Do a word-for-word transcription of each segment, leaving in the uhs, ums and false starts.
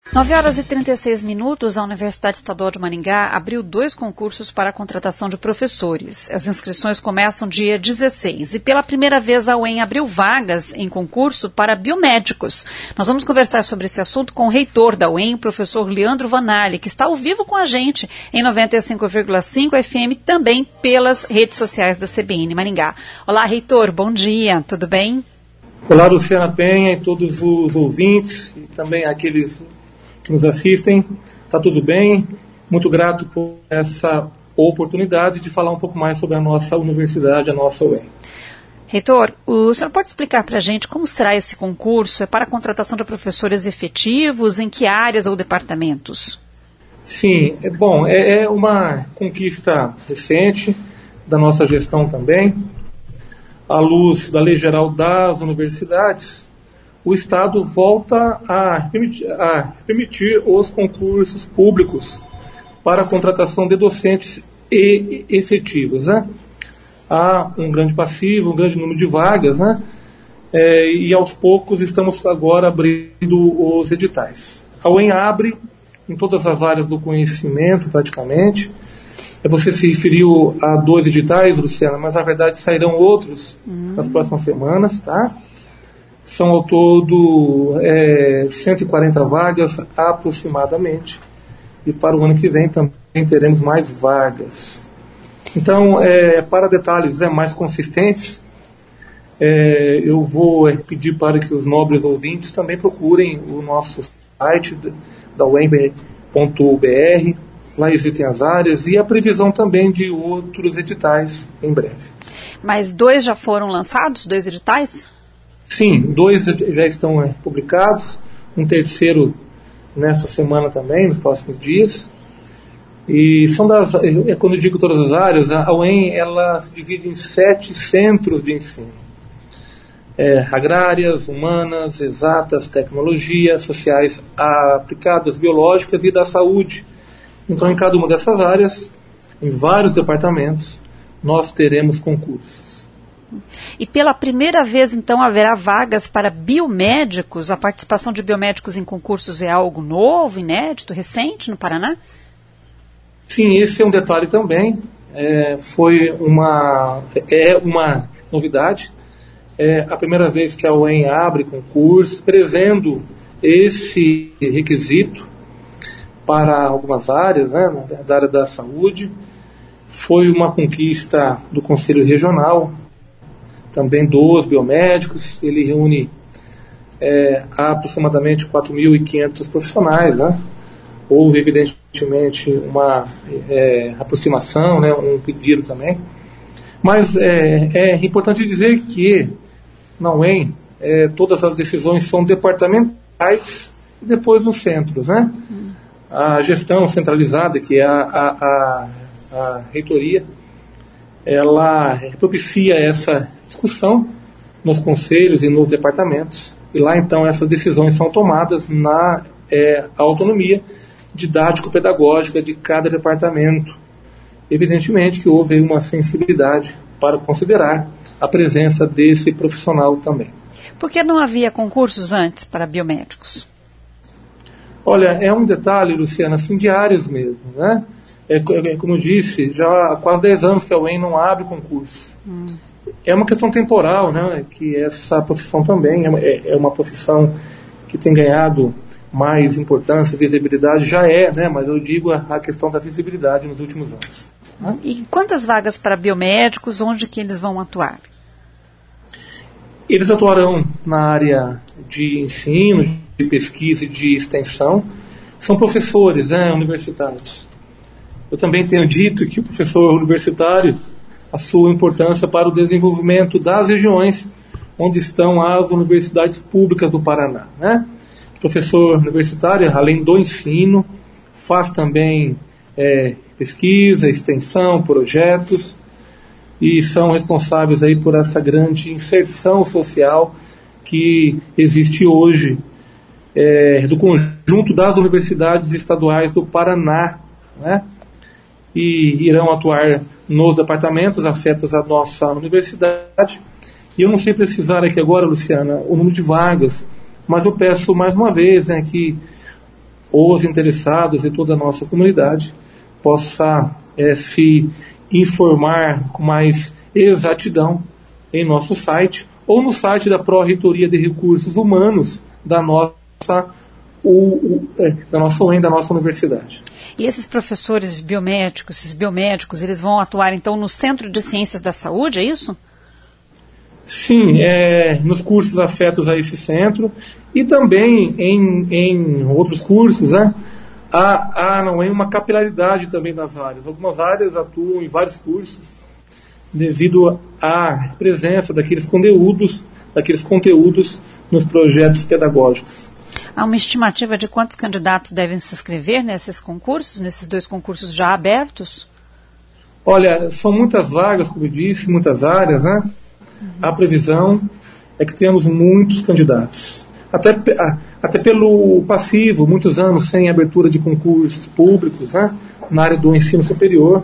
nove horas e trinta e seis minutos, a Universidade Estadual de Maringá abriu dois concursos para a contratação de professores. As inscrições começam dia dezesseis e pela primeira vez a U E M abriu vagas em concurso para biomédicos. Nós vamos conversar sobre esse assunto com o reitor da U E M, o professor Leandro Vanali, que está ao vivo com a gente em noventa e cinco vírgula cinco F M, também pelas redes sociais da C B N Maringá. Olá, reitor, bom dia, tudo bem? Olá, Luciana Penha e todos os ouvintes e também aqueles que nos assistem, está tudo bem? Muito grato por essa oportunidade de falar um pouco mais sobre a nossa universidade, a nossa U E M. Reitor, o senhor pode explicar para a gente como será esse concurso? É para a contratação de professores efetivos? Em que áreas ou departamentos? Sim, é bom, é, é uma conquista recente da nossa gestão também. À luz da Lei Geral das Universidades, o Estado volta a permitir, a permitir os concursos públicos para a contratação de docentes e efetivos, né? Há um grande passivo, um grande número de vagas, né? É, e aos poucos estamos agora abrindo os editais. A U E M abre em todas as áreas do conhecimento, praticamente. Você se referiu a dois editais, Luciana, mas na verdade sairão outros uhum. nas próximas semanas, tá? São ao todo é, cento e quarenta vagas aproximadamente. E para o ano que vem também teremos mais vagas. Então, é, para detalhes é, mais consistentes, é, eu vou é, pedir para que os nobres ouvintes também procurem o nosso site da U E M ponto B R. Lá existem as áreas e a previsão também de outros editais em breve. Mas dois já foram lançados, dois editais? Sim, dois já estão é, publicados, um terceiro nesta semana também, nos próximos dias. E são das, é, quando eu digo todas as áreas, a U E M ela se divide em sete centros de ensino. É, agrárias, humanas, exatas, tecnologia, sociais aplicadas, biológicas e da saúde. Então, em cada uma dessas áreas, em vários departamentos, nós teremos concursos. E pela primeira vez, então, haverá vagas para biomédicos? A participação de biomédicos em concursos é algo novo, inédito, recente no Paraná? Sim, esse é um detalhe também. É, foi uma, é uma novidade. É a primeira vez que a U E M abre concursos, prevendo esse requisito para algumas áreas, né, da área da saúde. Foi uma conquista do Conselho Regional, também dos biomédicos. Ele reúne é, aproximadamente quatro mil e quinhentos profissionais, né? Houve, evidentemente, uma é, aproximação, né, um pedido também. Mas é, é importante dizer que, na U E M, é, todas as decisões são departamentais e depois nos centros, né? Hum. A gestão centralizada, que é a, a, a, a reitoria, ela propicia essa discussão nos conselhos e nos departamentos. E lá, então, essas decisões são tomadas na é, autonomia didático-pedagógica de cada departamento. Evidentemente que houve uma sensibilidade para considerar a presença desse profissional também. Por que não havia concursos antes para biomédicos? Olha, é um detalhe, Luciana, assim, de áreas mesmo, né? É, é, como eu disse, já há quase dez anos que a U E M não abre concurso. Hum. É uma questão temporal, né? Que essa profissão também é, é uma profissão que tem ganhado mais importância, visibilidade, já é, né? Mas eu digo a, a questão da visibilidade nos últimos anos. Né? E quantas vagas para biomédicos, onde que eles vão atuar? Eles atuarão na área de ensino, de pesquisa e de extensão. São professores, né, universitários. Eu também tenho dito que o professor universitário, a sua importância para o desenvolvimento das regiões onde estão as universidades públicas do Paraná, né? O professor universitário, além do ensino, faz também é, pesquisa, extensão, projetos, e são responsáveis aí por essa grande inserção social que existe hoje é, do conjunto das universidades estaduais do Paraná, né? E irão atuar nos departamentos afetos à nossa universidade. E eu não sei precisar aqui agora, Luciana, o número de vagas, mas eu peço mais uma vez, né, que os interessados e toda a nossa comunidade possa é, se informar com mais exatidão em nosso site ou no site da Pró-Reitoria de Recursos Humanos da nossa, o, o, é, da nossa U E M, da nossa universidade. E esses professores biomédicos, esses biomédicos, eles vão atuar então no Centro de Ciências da Saúde, é isso? Sim, é, nos cursos afetos a esse centro e também em, em outros cursos, né? Há, há não é uma capilaridade também nas áreas. Algumas áreas atuam em vários cursos devido à presença daqueles conteúdos, daqueles conteúdos nos projetos pedagógicos. Há uma estimativa de quantos candidatos devem se inscrever nesses concursos, nesses dois concursos já abertos? Olha, são muitas vagas, como eu disse, muitas áreas, né? Uhum. A previsão é que temos muitos candidatos. Até, até pelo passivo, muitos anos sem abertura de concursos públicos, né? Na área do ensino superior.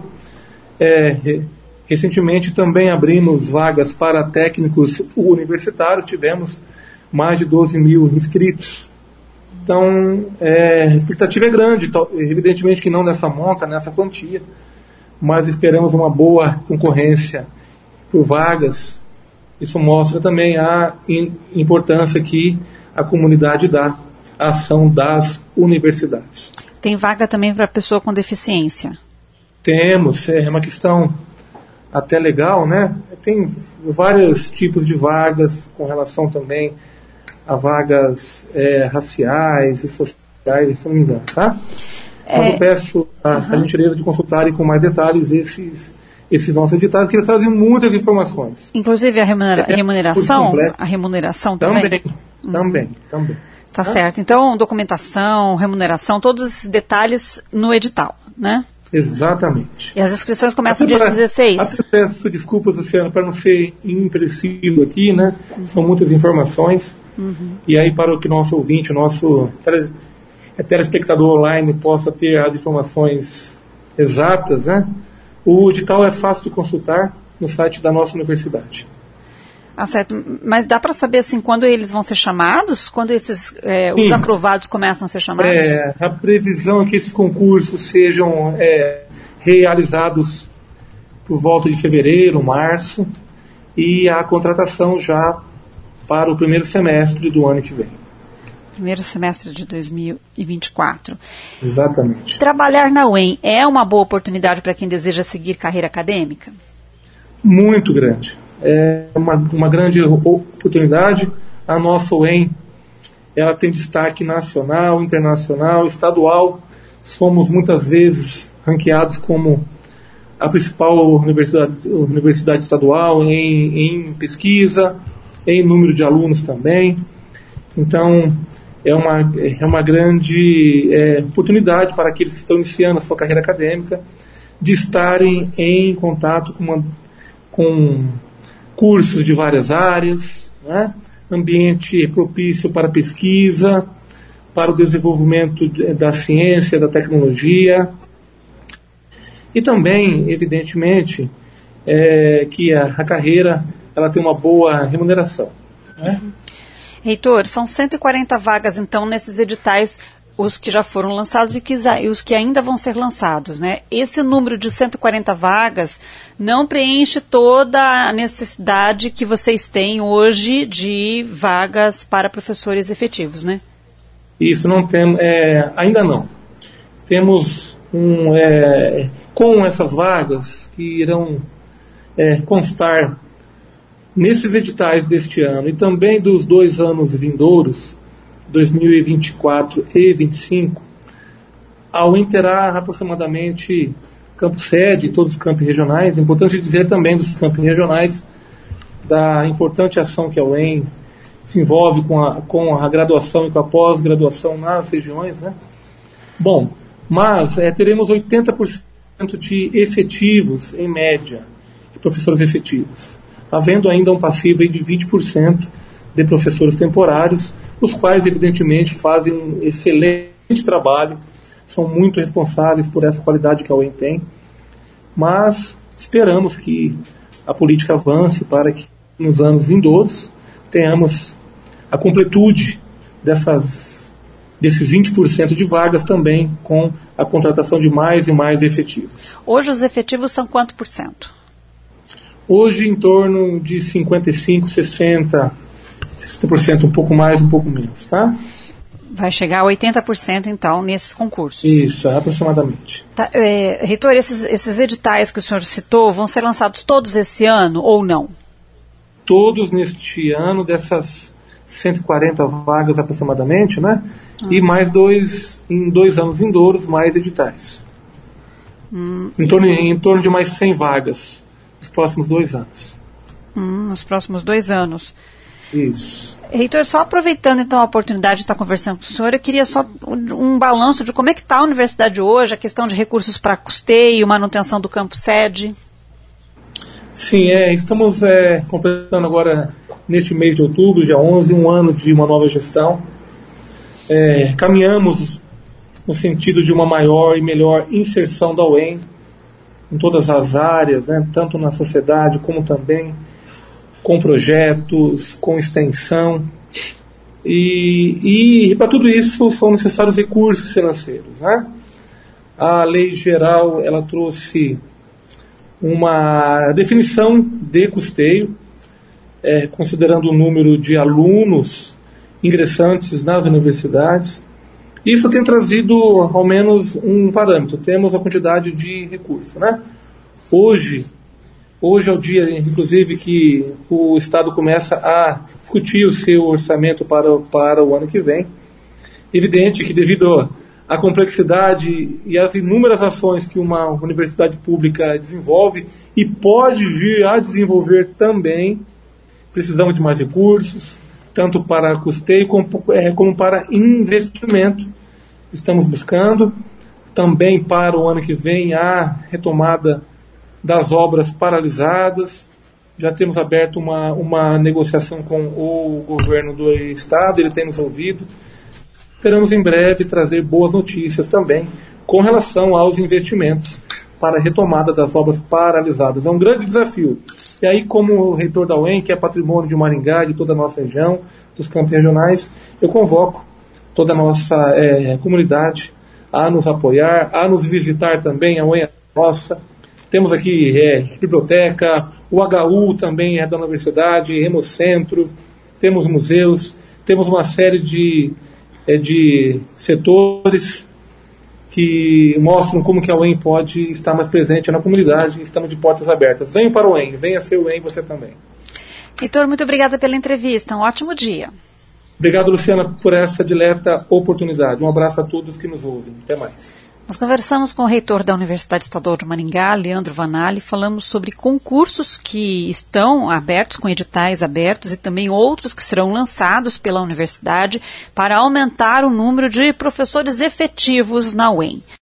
É, recentemente também abrimos vagas para técnicos universitários, tivemos mais de doze mil inscritos. Então, é, a expectativa é grande, evidentemente que não nessa monta, nessa quantia, mas esperamos uma boa concorrência por vagas. Isso mostra também a importância que a comunidade dá à ação das universidades. Tem vaga também para pessoa com deficiência? Temos, é uma questão até legal, né? Tem vários tipos de vagas com relação também a vagas é, raciais e sociais, se não me engano, tá? É, Mas eu peço a, uhum. a gentileza de consultarem com mais detalhes esses, esses nossos editais, porque eles trazem muitas informações. Inclusive a remunera- é, remuneração? A remuneração também? Também, uhum. também, também. Tá, tá certo. Então, documentação, remuneração, todos esses detalhes no edital, né? Exatamente. E as inscrições começam dia dezesseis? Até peço desculpas, Luciano, para não ser impreciso aqui, né? Uhum. São muitas informações. Uhum. E aí, para que o nosso ouvinte, o nosso tele, telespectador online possa ter as informações exatas, né? O edital é fácil de consultar no site da nossa universidade. Ah, certo. Mas dá para saber assim quando eles vão ser chamados? Quando esses é, os aprovados começam a ser chamados? É, a previsão é que esses concursos sejam é, realizados por volta de fevereiro, março, e a contratação já para o primeiro semestre do ano que vem. Primeiro semestre de dois mil e vinte e quatro. Exatamente. Trabalhar na U E M é uma boa oportunidade para quem deseja seguir carreira acadêmica? Muito grande. É uma, uma grande oportunidade. A nossa U E M, ela tem destaque nacional, internacional, estadual. Somos muitas vezes ranqueados como a principal universidade, universidade estadual em, em pesquisa, em número de alunos também. Então, é uma, é uma grande é, oportunidade para aqueles que estão iniciando a sua carreira acadêmica de estarem em contato com, uma, com cursos de várias áreas, né? Ambiente propício para pesquisa, para o desenvolvimento da ciência, da tecnologia. E também, evidentemente, é, que a, a carreira ela tem uma boa remuneração, né? Reitor, são cento e quarenta vagas, então, nesses editais, os que já foram lançados e, que, e os que ainda vão ser lançados, né? Esse número de cento e quarenta vagas não preenche toda a necessidade que vocês têm hoje de vagas para professores efetivos, né? Isso, não tem, é, ainda não. Temos, um, é, com essas vagas que irão é, constar nesses editais deste ano e também dos dois anos vindouros, dois mil e vinte e quatro e dois mil e vinte e cinco, a U E M terá aproximadamente campo sede, todos os campos regionais. É importante dizer também dos campos regionais da importante ação que a U E M se envolve com a, com a graduação e com a pós-graduação nas regiões, né? Bom, mas é, teremos oitenta por cento de efetivos, em média, de professores efetivos, havendo ainda um passivo de vinte por cento de professores temporários, os quais, evidentemente, fazem um excelente trabalho, são muito responsáveis por essa qualidade que a U E M tem, mas esperamos que a política avance para que, nos anos vindouros, tenhamos a completude dessas, desses vinte por cento de vagas também com a contratação de mais e mais efetivos. Hoje os efetivos são quanto por cento? Hoje em torno de cinquenta e cinco, sessenta, sessenta por cento, um pouco mais, um pouco menos, tá? Vai chegar a oitenta por cento, então, nesses concursos. Isso, aproximadamente. Tá, é, reitor, esses, esses editais que o senhor citou vão ser lançados todos esse ano ou não? Todos neste ano, dessas cento e quarenta vagas aproximadamente, né? Hum. E mais dois, em dois anos vindouros, mais editais. Hum. Em, torno, em torno de mais cem vagas nos próximos dois anos. Hum, nos próximos dois anos. Isso. Reitor, só aproveitando então a oportunidade de estar conversando com o senhor, eu queria só um, um balanço de como é que está a universidade hoje, a questão de recursos para custeio, manutenção do campus sede. Sim, é, estamos é, completando agora, neste mês de outubro, dia onze, um ano de uma nova gestão. É, caminhamos no sentido de uma maior e melhor inserção da U E M em todas as áreas, né, tanto na sociedade como também com projetos, com extensão, e, e para tudo isso são necessários recursos financeiros, né? A lei geral, ela trouxe uma definição de custeio, é, considerando o número de alunos ingressantes nas universidades. Isso tem trazido ao menos um parâmetro, temos a quantidade de recursos, né? Hoje, Hoje é o dia, inclusive, que o Estado começa a discutir o seu orçamento para, para o ano que vem. Evidente que, devido à complexidade e às inúmeras ações que uma universidade pública desenvolve e pode vir a desenvolver também, precisamos de mais recursos, tanto para custeio como, é, como para investimento. Estamos buscando também para o ano que vem a retomada das obras paralisadas. Já temos aberto uma, uma negociação com o governo do estado, ele tem nos ouvido. Esperamos em breve trazer boas notícias também com relação aos investimentos para a retomada das obras paralisadas. É um grande desafio. E aí, como reitor da U E M, que é patrimônio de Maringá, de toda a nossa região, dos campos regionais, eu convoco toda a nossa é, comunidade a nos apoiar, a nos visitar também. A U E M é nossa. Temos aqui é, biblioteca, o H U também é da universidade, Hemocentro, temos museus, temos uma série de, é, de setores que mostram como que a U E M pode estar mais presente na comunidade. Estamos de portas abertas. Venha para o U E M, venha ser o U E M você também. Reitor, muito obrigada pela entrevista, um ótimo dia. Obrigado, Luciana, por essa dileta oportunidade. Um abraço a todos que nos ouvem. Até mais. Nós conversamos com o reitor da Universidade Estadual de Maringá, Leandro Vanali, falamos sobre concursos que estão abertos, com editais abertos, e também outros que serão lançados pela universidade para aumentar o número de professores efetivos na U E M.